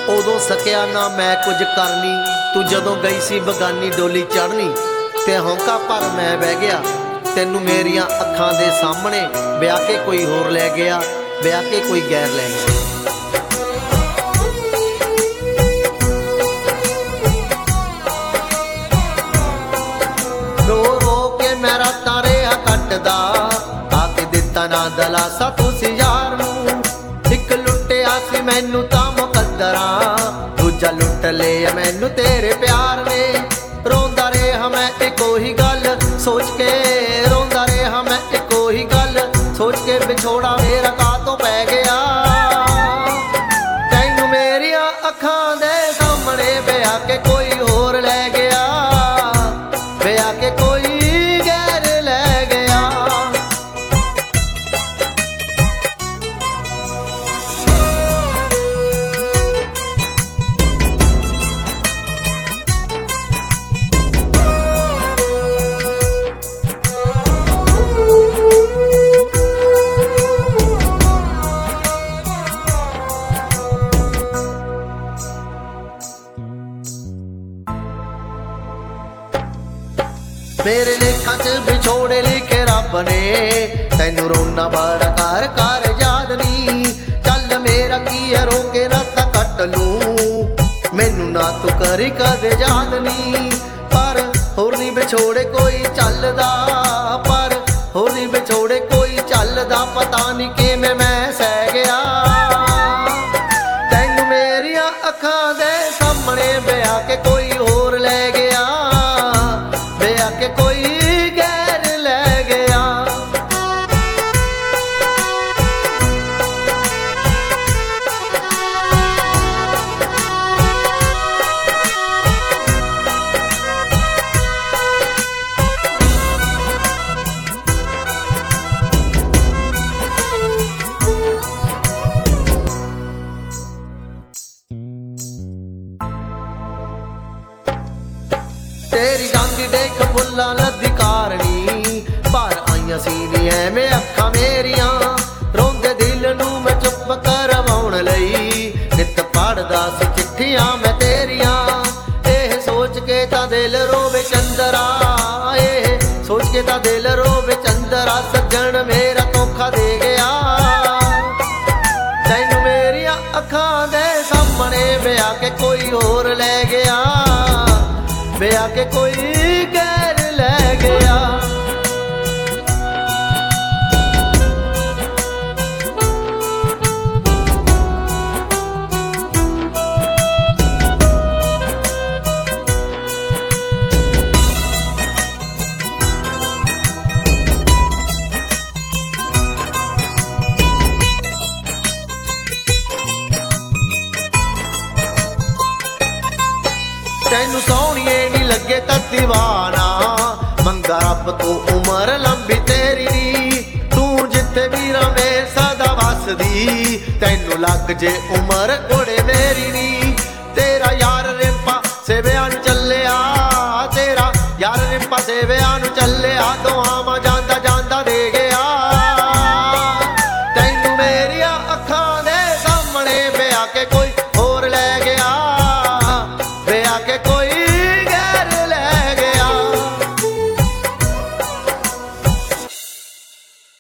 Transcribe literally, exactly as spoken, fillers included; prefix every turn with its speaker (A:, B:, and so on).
A: ਉਦੋਂ ਸਕਿਆ ਨਾ ਮੈਂ ਕੁਝ ਕਰਨੀ, ਤੂੰ ਜਦੋਂ ਗਈ ਸੀ ਬਗਾਨੀ ਡੋਲੀ ਚੜ੍ਹਨੀ, ਤੇ ਹੌਂਕਾ ਭਰ ਮੈਂ ਬਹਿ ਗਿਆ ਤੈਨੂੰ ਮੇਰੀਆਂ ਅੱਖਾਂ ਦੇ ਸਾਹਮਣੇ, ਵਿਆਹ ਕੇ ਕੋਈ ਹੋਰ ਲੈ ਗਿਆ, ਵਿਆਹ ਕੇ ਕੋਈ ਗੈਰ ਲੈ ਗਿਆ। ਰੋ ਰੋ ਕੇ ਮੈਂ ਰਾਤਾਂ ਰਿਹਾ ਕੱਟਦਾ, ਆ ਕੇ ਦਿੱਤਾ ਨਾ ਦਲਾਸਾ ਤੁਸੀਂ ਯਾਰ ਨੂੰ, ਇੱਕ ਲੁੱਟਿਆ ਸੀ ਮੈਨੂੰ ਤਾਂ ਮੁਕੱਦਰਾਂ, ਦੂਜਾ ਲੁੱਟ ਲਿਆ ਮੈਨੂੰ ਤੇਰੇ ਪਿਆਰ ਨੇ। ਰੋਂਦਾ ਰਿਹਾ ਮੈਂ ਇੱਕੋ ਹੀ ਗੱਲ ਸੋਚ ਕੇ, ਰੋਂਦਾ ਰਿਹਾ ਮੈਂ ਇੱਕੋ ਹੀ ਗੱਲ ਸੋਚ ਕੇ, ਵਿਛੋੜਾ ਮੇਰਾ ਕਾਹਤੋਂ ਪੈ ਗਿਆ ਤੈਨੂੰ ਮੇਰੀਆਂ ਅੱਖਾਂ ਦੇ ਸਾਹਮਣੇ, ਵਿਆਹ ਕੇ ਕੋਈ ਹੋਰ ਲੈ ਗਿਆ, ਵਿਆਹ ਕੇ ਕੋਈ ਗੈਰ ਲੈ ਗਿਆ। ਮੇਰੇ ਲੇਖਾਂ 'ਚ ਵਿਛੋੜੇ ਲਿਖੇ ਰੱਬ ਨੇ, ਤੈਨੂੰ ਰੋਣਾ ਬੜਾ ਕਰ ਕਰ ਯਾਦ ਨੀ, ਚੱਲ ਮੇਰਾ ਕੀ ਹੈ ਰੋ ਕੇ ਰਾਤਾਂ ਕੱਟ ਲੂੰ, ਮੈਨੂੰ ਨਾ ਤੂੰ ਕਰੀ ਕਦੇ ਯਾਦ ਨੀ। ਪਰ ਹੋਰ ਨੀ ਵਿਛੋੜੇ ਕੋਈ ਚੱਲਦਾ, ਪਰ ਹੋਰ ਨੀ ਵਿਛੋੜੇ ਕੋਈ ਚੱਲਦਾ, ਪਤਾ ਨੀ ਕਿਵੇਂ ਮੈਂ ਸਹਿ ਗਿਆ ਤੈਨੂੰ ਮੇਰੀਆਂ ਅੱਖਾਂ ਦੇ ਸਾਹਮਣੇ, ਵਿਆਹ ਕੇ ਕੋਈ ਹੋਰ ਲੈ ਗਿਆ, ਵਿਆਹ ਕੇ ਕੋਈ ਗੈਰ ਲੈ ਗਿਆ। ਤੇਰੀ ਰੰਗ ਦੇਖ ਫੁੱਲਾਂ ਲੱਦੀ ਕਾਰਣੀ, ਭਰ ਆਈਆਂ ਸੀ ਨੀ ਐਵੇਂ ਅੱਖਾਂ ਮੇਰੀਆਂ, ਰੋਂਦੇ ਦਿਲ ਨੂੰ ਮੈਂ ਚੁੱਪ ਕਰਵਾਉਣ ਲਈ, ਨਿੱਤ ਪੜ੍ਹਦਾ ਸੀ ਚਿੱਠੀਆਂ ਮੈਂ ਤੇਰੀਆਂ, ਇਹ ਸੋਚ ਕੇ ਤਾਂ ਦਿਲ ਰੋਵੇ ਚੰਦਰਾ, ਇਹ ਸੋਚ ਕੇ ਤਾਂ ਦਿਲ ਰੋਵੇ ਚੰਦਰਾ, ਸੱਜਣ ਮੇਰਾ ਧੋਖਾ ਦੇ ਗਿਆ ਤੈਨੂੰ ਮੇਰੀਆਂ ਅੱਖਾਂ ਦੇ ਸਾਹਮਣੇ, ਵਿਆਹ ਕੇ ਕੋਈ ਹੋਰ ਲੈ ਗਿਆ, ਵਿਆਹ ਕੇ ਕੋਈ ਗੈਰ ਲੈ ਗਿਆ। ਤੈਨੂੰ ਸੋਹਣੀਏ ਨੀ ਲੱਗੇ ਤਾਂ ਦੀਵਾਨਾ, ਮੰਗਾ ਰੱਬ ਤੋਂ ਉਮਰ ਲੰਬੀ ਤੇਰੀ ਨੀ, ਤੂੰ ਜਿੱਥੇ ਵੀ ਰਵੇਂ ਸਦਾ ਵਸਦੀ, ਤੈਨੂੰ ਲੱਗ ਜੇ ਉਮਰ ਕੋੜੇ ਮੇਰੀ ਨੀ, ਤੇਰਾ